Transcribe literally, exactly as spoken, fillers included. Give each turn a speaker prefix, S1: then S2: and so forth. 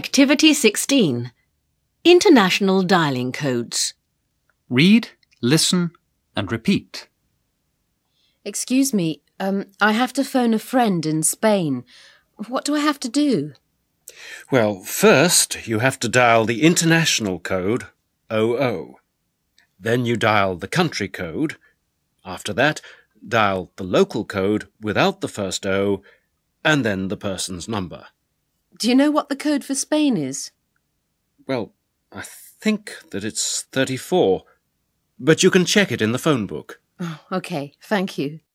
S1: Activity sixteen. International Dialing Codes.
S2: Read, listen and repeat.
S3: Excuse me, um, I have to phone a friend in Spain. What do I have to do?
S4: Well, first you have to dial the international code, zero zero. Then you dial the country code. After that, dial the local code without the first O, and then the person's number.
S3: Do you know what the code for Spain is?
S4: Well, I think that it's thirty-four, but you can check it in the phone book.
S3: Oh, OK, thank you.